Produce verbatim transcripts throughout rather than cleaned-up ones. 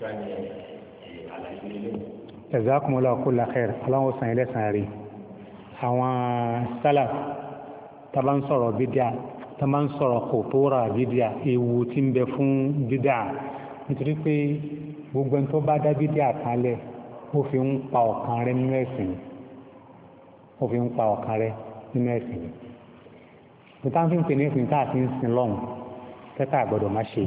jazakumullahu kulla khair ọlọ́run sàn ilẹ̀ sàn rí àwọn sálà tàbá ń sọ̀rọ̀ bídíà tàbá ń sọ̀rọ̀ kòtóra bídíà ewu tí ń bẹ fún bídíà nítorí pé gbogbo ẹni tó bá dá bídíà kalẹ̀ ó fi ń pa ọ̀kan rẹ̀ nínú ẹ̀sìn ó fi ń pa ọ̀kan rẹ̀ nínú ẹ̀sìn níta fi ń pè ní ẹ̀sìn tá a fi ń sin lọ́hùn tẹ́tà àgbọ̀dọ̀ má ṣe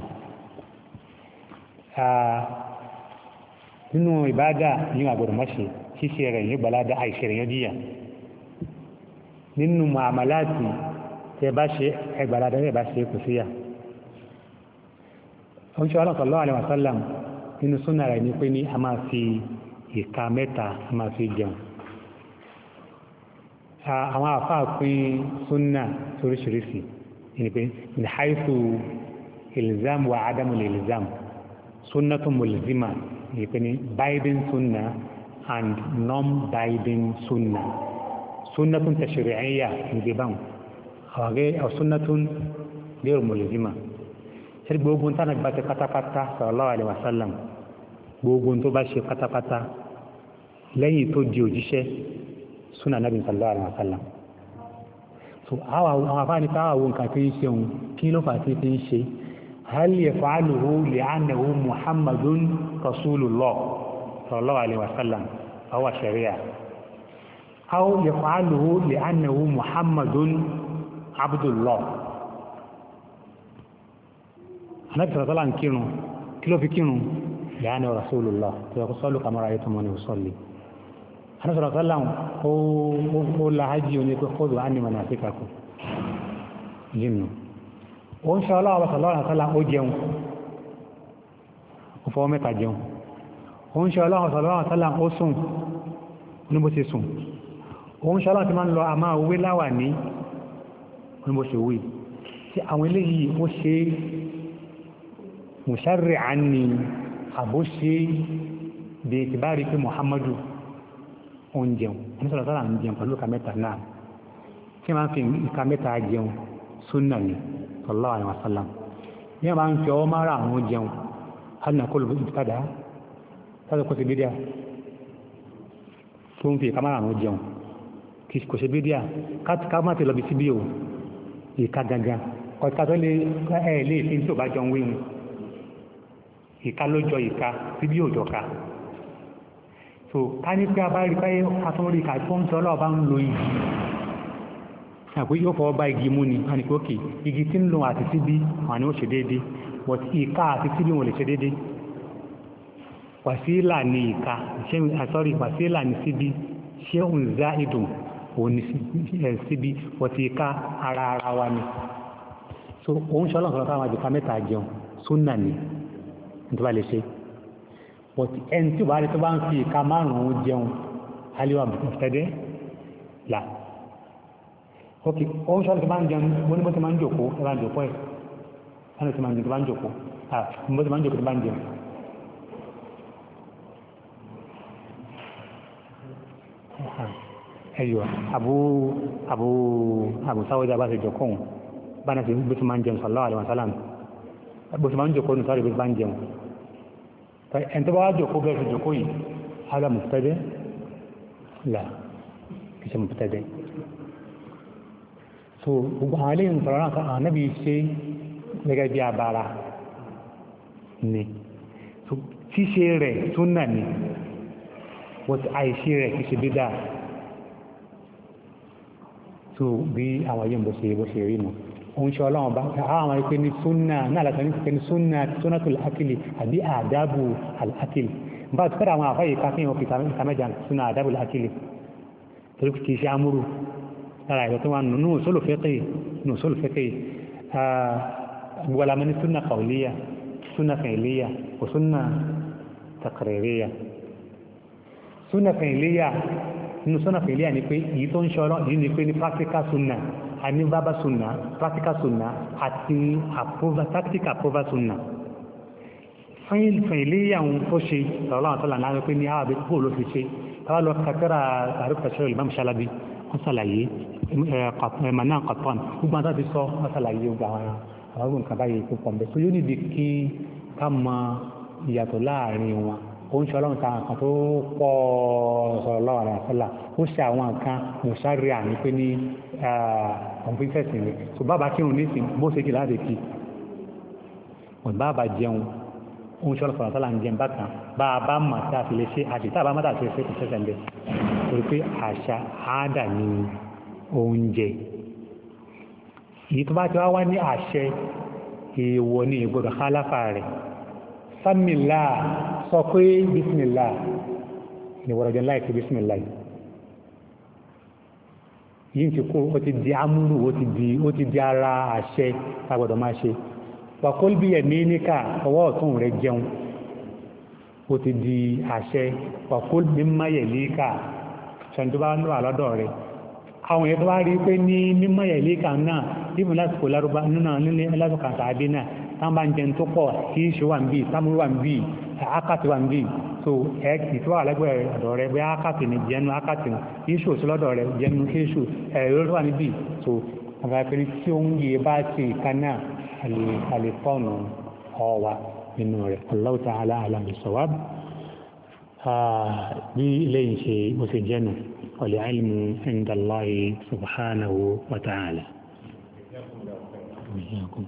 nínú ìbádà yíò àgbọ̀dọ̀ má ṣe ṣíṣe rẹ̀ yóò gbalada àìṣe rẹ̀ yóò díyà nínú muamalati tẹ́ bá ṣe ẹgbàlada tẹ́ bá ṣe kò síyà oun ṣe Allah sallallahu alaihi wasallam nínú súnà rẹ̀ ní pé ní a máa fi ìka mẹ́ta a máa fi jẹun àwọn àfáà pín súnà oríṣiríṣi ní pé ní haifu ilzam wa adamu ilzam sunnatu mulzima ní pé ní binding sunna and non-binding sunna sunnatun tashri'iyya ní pé báwọn àwọn sunnatun ghayr mulzima ṣe gbogbo tánà gbá ṣe pátápátá sallallahu alaihi wasallam gbogbo tó bá ṣe pátápátá lẹ́yìn tó di òjíṣẹ́ súnà nàbí sallallahu alaihi wasallam so àwọn afáàní káwàwó nǹkan tí ń ṣe òun kí ló fà sí ti ń ṣe hal yaf'aluhu li'annahu muhammadun rasulullah sallallahu alaihi wasallam huwa sharia aw yaf'aluhu li'annahu muhammadun abdullah anabi sallallahu alaihi wasallam kírun kí ló fi kírun li'annahu rasulullah tó yẹ kó sọ́lù kama ra'aytumuni usalli anasọ̀rọ̀ sọ́lá ó láhájí oní pé kódò á ní mọ̀ náà síkà kù jínú ó ń ṣe ọlọ́wọ́ sọ̀lọ́rọ̀ sọ́lá ó jẹun ó fọwọ́ mẹ́ta jẹun ó ń ṣe ọlọ́wọ́ sọ̀lọ́rọ̀ sọ́lá ó sùn oníbó ṣe sùn ó ń ṣe ọlọ́wọ́ tí máa ń lọ àmá òwe láwà ní oníbó ṣe wí tí àwọn eléyìí ó ṣe mùsàrì àní àbó ṣe bí ti bá rí pé Muhammadu oúnjẹun ní sọ̀rọ̀ sọ́rọ̀ àwọn jẹun pẹ̀lú ìka mẹ́ta náà tí wọ́n fi ìka mẹ́ta jẹun súnà ní sallallahu alaihi wasallam ní wọ́n bá ń fi ọwọ́ mára àwọn jẹun hannà kó lùbí ìtàdá tàbí kò sí bídíà tó ń fi ìka mára àwọn jẹun kò sí bídíà ká má ti lọ bí sí bí o ìka gangan ọ̀tí ká tó lè ẹ̀ lè fi tí ò bá jọ ń wéhun ìka ló jọ ìka sí bí òjò ká so ká ní pé a bá rí káyé atọ́rí ìka tó ń sọ ọlọ́wọ́ bá ń lo igi àpò yóò fọwọ́ bá igi mú ni a ní pé òkè igi tí ń lò àti síbí àwọn ni ó ṣe déédé but ìka àti síbí wọn lè ṣe déédé wàsílà ní ìka sorry wàsílà ní síbí ṣé òun zá ìdùn òun ní síbí but ìka ara ara wa ni so òun ṣe ọlọ́run káwọn àjùká mẹ́ta jẹun súnà ni nítorí lè ṣe but ẹni tí ó bá rí tó bá ń fi ìka márùn-ún jẹun aliwa mọ̀tẹ́dẹ́ là ok ó ń ṣọ́lọ́ tó bá ń jẹun wọ́n ní bó ti máa ń jòkó tó bá ń jòkó ẹ̀ ẹni tó máa ń jẹun tó bá ń jòkó ah bó ti máa ń jòkó tó bá ń jẹun ẹ̀yọ́ àbú àbú àbú sáwọ́dá bá ti jòkó òun bá náà ti bó ti máa ń jẹun sallallahu alaihi wasallam bó ti máa ń jòkó nù sáré bó ti bá ń jẹun ẹni tó bá wá jòkó bẹ́ẹ̀ fi jòkó yìí hálà mùtẹ́dẹ́ là kìí ṣe mùtẹ́dẹ́ so gbogbo àwọn ilé ìsọ̀rọ̀ náà kan ànábì ṣe gẹ́gẹ́ bí abara ni so ṣíṣe rẹ̀ súnà ni but àìṣe rẹ̀ kìí ṣe bídà so bí àwọn yìí ń bó ṣe bó ṣe rí nù òun ṣe ọlọ́run bá àwọn ìpé ní súnà náà látọ̀ ní pé ní súnà súnàtù al-akili àbí àdábù al-akili bá ti fẹ́rẹ̀ àwọn àfáyè ká fíhàn fi kàmẹ́jà súnà àdábù al-akili torí kì í ṣe amúrù lára ìlọ tó wà nù sólò fẹ́kẹ́ nù sólò fẹ́kẹ́ gbọ́lámọ́ ní súnà qawliya súnà fi'liya kò súnà taqririya súnà fi'liya nínú súnà fi'liya ni pé èyí tó ń ṣe ọlọ́run yìí ni pé ní practical súnà àní bábá sunna practical sunna àti approval tactical approval sunna fún ilé àwọn tó ṣe ọ̀rọ̀ àwọn tọ́lá náà pé ní àwọn àbí kúrò ló fi ṣe tàbí lọ kàtẹ́rà àrífẹ̀ṣẹ́ Imam Shalabi wọ́n sàlàyé ẹ̀mọ̀nà kọ̀tọ́n gbogbo àtàbí sọ wọ́n sàlàyé gbogbo àwọn àwọn nǹkan báyìí tó pọ̀ mbẹ́ so yóò níbi kí ká mọ ìyàtọ̀ láàrin wọn ó ń ṣe ọlọ́run ta nǹkan tó pọ̀ sallallahu alaihi wasallam ó ṣe àwọn nǹkan mùsàárì àní pé ní ọ̀nfífẹ̀sì ni tó bàbá kírun nísìn bó ṣe kí láti kí wọn bàbá jẹun ó ń ṣe ọlọ́run sọ̀rọ̀ ń jẹun bákan bá a bá mà tá a fi lè ṣe àti tá a bá má tá a fi lè ṣe kò ṣẹ̀ṣẹ̀ ń bẹ̀ torí pé àṣà àádà ni oúnjẹ èyí tó bá ti wá wá ní àṣẹ èèwọ̀ ní ìgbọ́dọ̀ hálàfà rẹ̀ sámìlá sọ pé bísmìlá ìwọ̀rọ̀jọ́ láìsí bísmìlá yìí ti kó ó ti di amúrù ó ti di ó ti di ara àṣẹ tágbọ́dọ̀ máa ṣe wàkólú bí ẹ̀mí níkà ọwọ́ ọ̀tún rẹ̀ jẹun ó ti di àṣẹ wàkólú bí máyẹ̀ líkà ṣẹ́ni tó bá ń wà lọ́dọ̀ rẹ̀ àwọn èèyàn tó wá rí pé ní mímọ̀ ẹ̀lẹ́kà náà níbi lásìkò lárúbá nínú nílé lásìkò àtàdé náà táwọn bá ń jẹun tó pọ̀ kí ṣe wà ń bí támúrú wà ń bí ákàtì wà ń bí so ẹ̀ẹ́kì tó wà lẹ́gbẹ̀ẹ́ ọ̀dọ̀ rẹ̀ bí ákàtì ní jẹnu ákàtì iṣu sí lọ́dọ̀ rẹ̀ jẹnu iṣu ẹ̀rọ tó wà níbí so àwọn akẹ́ni tí ó ń yẹ bá ti ìka náà àlè fọ́ọ̀nù ọ̀wà nínú rẹ̀ Allahu ta'ala a'lam bis-sawab bí ilé ìṣe bó ṣe jẹ́nu والعلم عند الله سبحانه وتعالى. إياكم.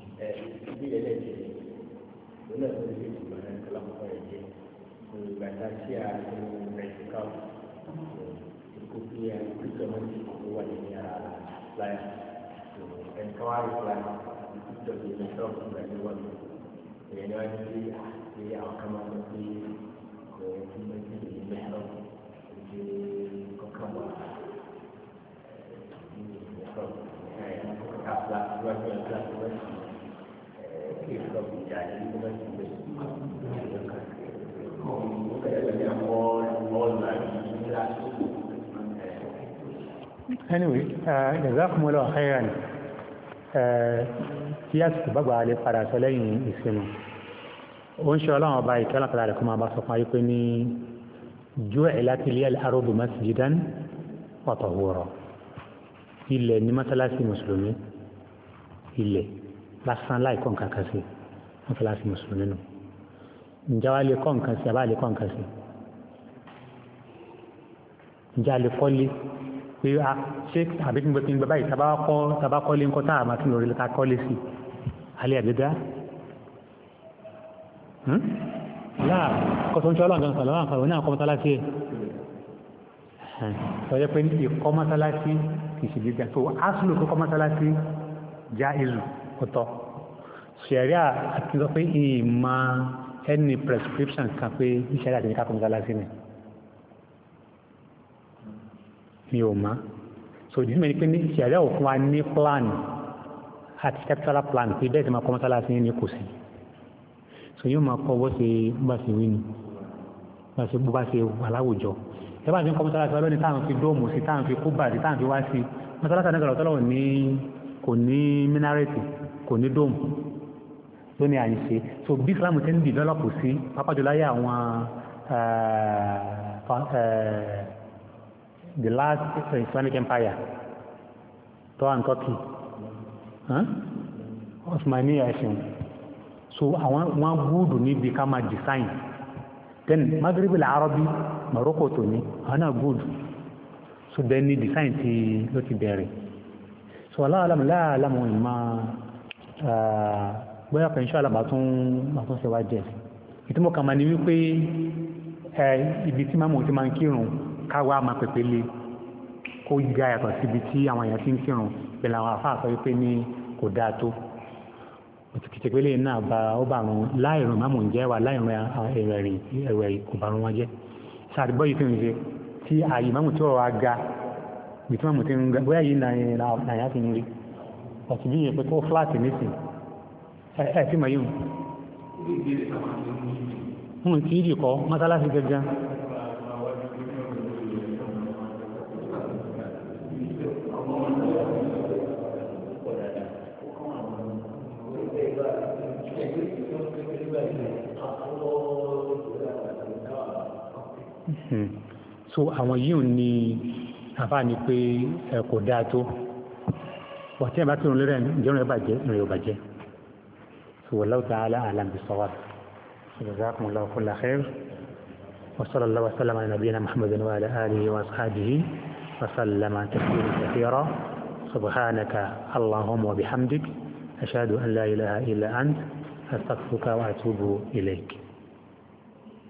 Anyway, jazakumullahu khairan tí a sì gbàgbà lè padà sọ lẹ́yìn ìsinmi ó ń ṣe ọlọ́run ọba ìkẹ́lá padà rẹ̀ kó máa bá sọ fún ayé pé ní ju'ilat liyal ardu masjidan wa tahura ilẹ̀ ní mọ́sálásí mùsùlùmí ilẹ̀ lásán láì kọ́ nǹkan kan sí mọ́sálásí mùsùlùmí nù ǹjẹ́ wàá lè kọ́ nǹkan sí àbá lè kọ́ nǹkan sí ǹjẹ́ a lè kọ́lé pé a ṣé àbí kí n gbé kí n gbé báyìí tàbá kọ́ tàbá kọ́lé ńkọ́ tá a máa tún lórí ká kọ́lé sí alẹ́ àgbẹ̀dá láà kọ́sọ́ ń ṣe ọlọ́run kan lọ́wọ́ àǹfààní náà kọ́ mọ́sálásí ẹ̀ sọ́jọ́ pé ìkọ́ mọ́sálásí kìí ṣe gbígbà tó áṣùlù kọ́kọ́ mọ́sálásí já ìzù ọ̀tọ̀ ṣẹ̀ríà àti sọ pé ìmọ̀ ẹni prescription kan pé ìṣẹ̀ríà àti ìkákọ́ mọ́sálásí ni mi ò má so ìdí mẹ́rin pé ní ṣẹ̀ríà òfin wa ní plan architectural plan pé bẹ́ẹ̀ ti máa kọ́ mọ́sálásí ní kò sí so yóò máa kọ́ bó ṣe bá ṣe wí ni bá ṣe bó bá ṣe wà láwùjọ ẹ bá ti ń kọ́ mọ́sálásí wa lónìí táwọn fi dóòmù sí táwọn fi kúbà sí táwọn fi wá sí mọ́sálásí àti ẹgbẹ̀rún tọ́lọ́wọ̀ ní kò ní mínárẹ̀tì kò ní dóòmù lónìí àyíṣe so bí Islam ti ń dìvẹ́lọ́pù sí pápájọ láyé àwọn the last Islamic empire tó wà ní Turkey Osmania ẹ̀sìn so àwọn wọn gúdù níbi ká máa design then Maghrib al-Arabi Morocco tó ní àwọn náà gúdù so then ní design ti ló ti bẹ̀rẹ̀ so aláàlámù láàlámù ìmọ̀ bóyá pẹ̀lú ṣọ́lá bàtún bàtún ṣe wá jẹ́ ìtumọ̀ kan máa ní wípé ibi tí máa mú ti máa ń kírun káwá máa pèpè lé kó já yàtọ̀ síbi tí àwọn èèyàn ti ń kírun pẹ̀lú àwọn àfáà sọ wípé ní kò dáa tó òtùkìtìpélé náà bá ó bá rún láìrùn máa mú ń jẹ́ wà láìrùn ẹ̀rẹ̀rì ẹ̀rẹ̀rì kò bá rún wọn jẹ́ sàdúgbò yìí fi ń ṣe tí ààyè máa mú tí ọ̀rọ̀ aga bí tí máa mú ti ń ga bóyá yìí nàìyá ti ń rí ọ̀tún bí yẹn pé tó fúláàtì nísìn ẹ̀ tí mà yìí hùn kì í dì kọ́ mọ́sálásí gẹ́gẹ́ so àwọn yíò ní àbá ní pé ẹ kò dáa tó wà tí ẹ bá tí òun lérẹ̀ ìjọba ẹ bàjẹ́ ìrìn ò bàjẹ́ so wallahu ta'ala a'lam bis-sawab جزاكم الله كل خير وصلى الله وسلم على نبينا محمد وعلى آله وأصحابه وسلم تسليما كثيرا سبحانك اللهم وبحمدك أشهد أن لا إله إلا أنت أستغفرك وأتوب إليك.